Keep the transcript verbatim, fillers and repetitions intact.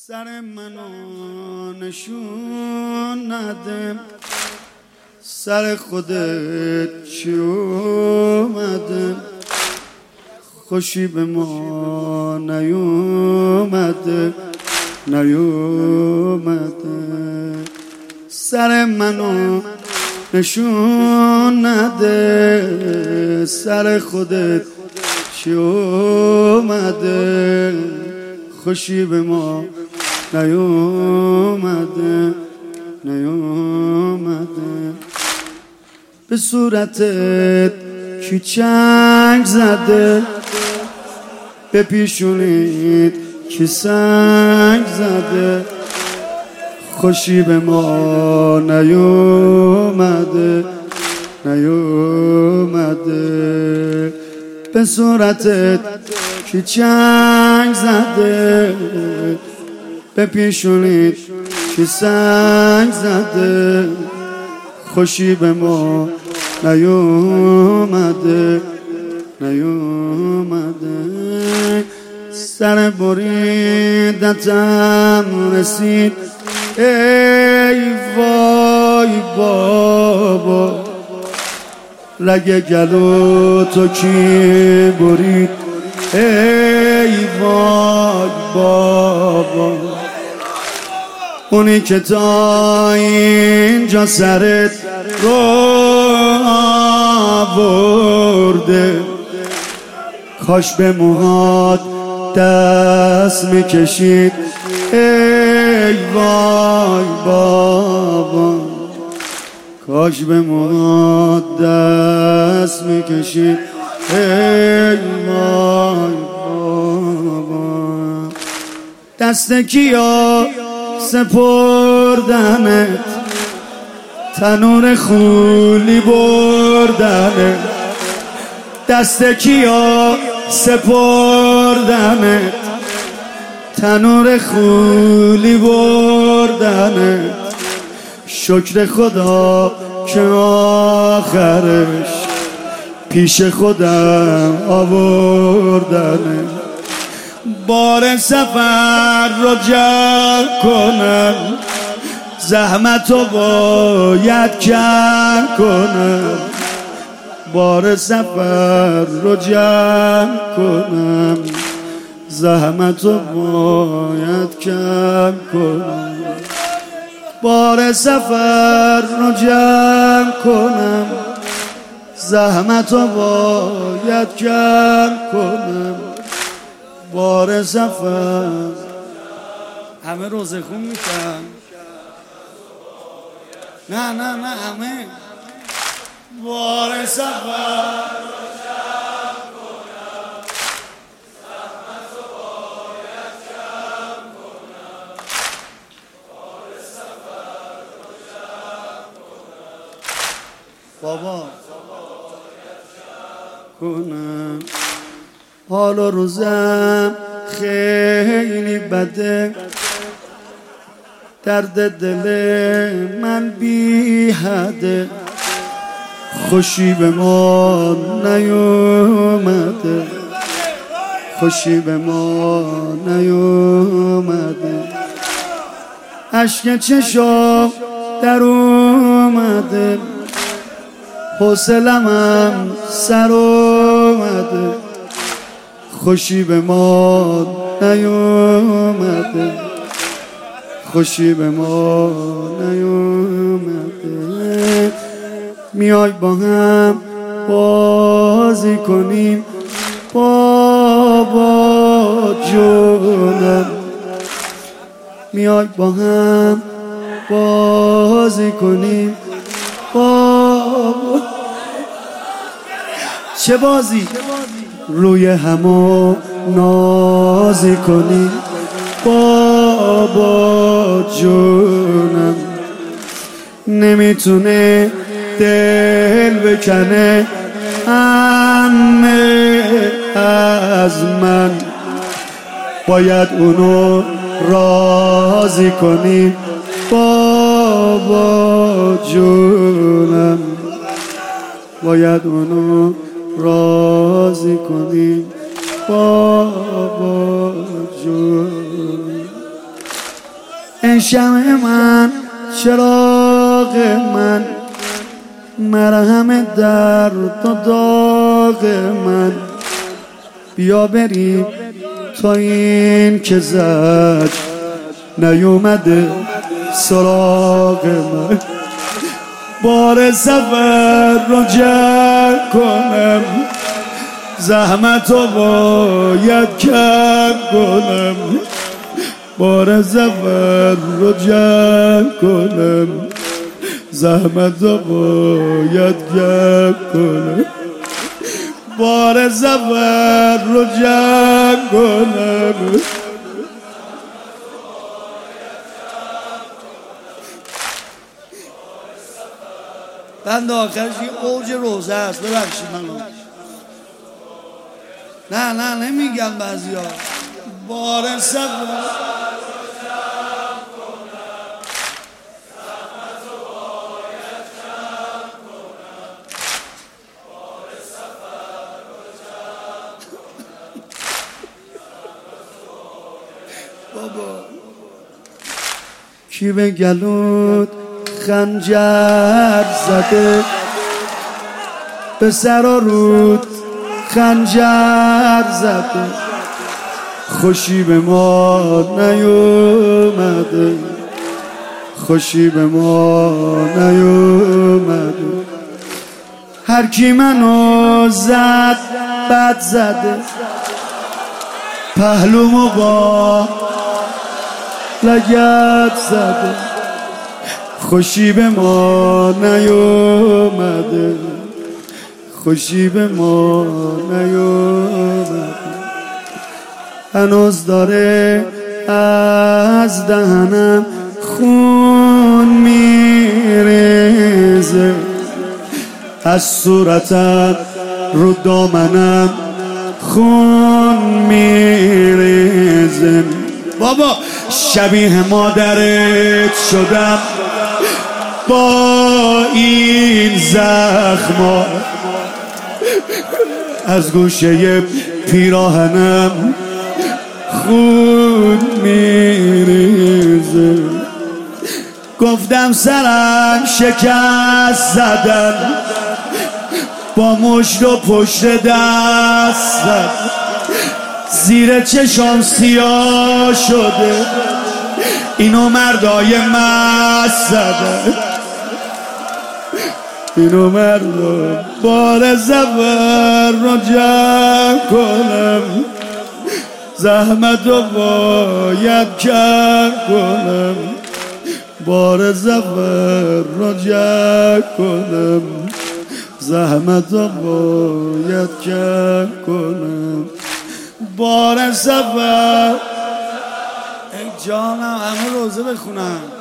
سر منو نشون نده، سر خودت چی اومده؟ خوشی به ما نیومده نیومده. سر منو نشون نده، سر خودت چی اومده؟ خوشی به ما نیومده نیومده. به صورتت کی چنگ زده، به پیشونیت کی سنگ زده؟ خوشی به ما نیومده نیومده. به صورتت کی چنگ زده، به پیشونیت کی سنگ زده؟ خوشی به ما نیومده نیومده. سر بریدتم رسید، ای وای بابا، رگ گلو تو کی برید؟ ای وای بابا، اونی که تا اینجا سرت رو آورده، کاش به موهات دست میکشید. ای وای بابا، کاش به موهات دست میکشید. ای وای بابا، دست کیا سپردنت، تنور خولی بردنت؟ دست کیا سپردنت، تنور خولی بردنت؟ شکر خدا که آخرش پیش خودم آوردنه. بار سفر رو جمع کنم، زحمت رو باید کم کنم. بار سفر رو جمع کنم، زحمت رو باید کم کنم. بار سفر رو جمع کنم، زحمت رو باید کم کنم. بار سفر همه روزه خون میشن. نه نه نه همه بار سفر رو جمع کنم، زحمت رو باید کم کنم. بار سفر رو جمع کنم، بابا کنم. حال و روزم خیلی بده، درد دل من بی حده. خوشی به ما نیومده، خوشی به ما نیومده. اشک چشام در اومده، حوصله‌ام سر اومده. خوشی به ما نیومده، خوشی به ما نیومده. میای با هم بازی کنیم بابا جونم، میای با هم بازی کنیم بابا. چه بازی؟ روی همو نازی کنیم بابا جونم. نمیتونه دل بکنه همه از من، باید اونو راضی کنیم بابا جونم. باید اونو راضی کنیم بابا جون. ای شمع من چراغ من، مرهم درد و داغ من، بیا بریم تا این که زج نیومده سراغ من. بار سفر رو جمع کنم، زحمت رو باید کم کنم. بار سفر رو جمع کنم، زحمت رو باید کم کنم. بار سفر رو جمع کنم. بند آخرش یه اوج روزه است. ببخشید منو، نه نه نمیگم بعضیا. بار سفر بابا کی به گلوت خنجر زده، به سر و رود خنجر زده، خوشی به ما نیومده، خوشی به ما نیومده. هر کی منو زد بد زده، پهلومو با لگد زده، خوشی به ما نیومده، خوشی به ما نیومده. هنوز داره از دهنم خون میریزه، از صورتم رو دامنم خون میریزه. بابا شبیه مادرت شدم با این زخما، از گوشه پیراهنم خون میریزه. گفتم سرم شکست زدن، با مشت و پشت دست زد، زیر چشام سیاه شده، اینو مردای مست زده، اینو مردای. بار سفر رو جمع کنم، زحمت رو باید کم کنم. بار سفر رو جمع کنم، زحمت رو باید کم کنم. بار سفر ای جانم همه روزه بخونم.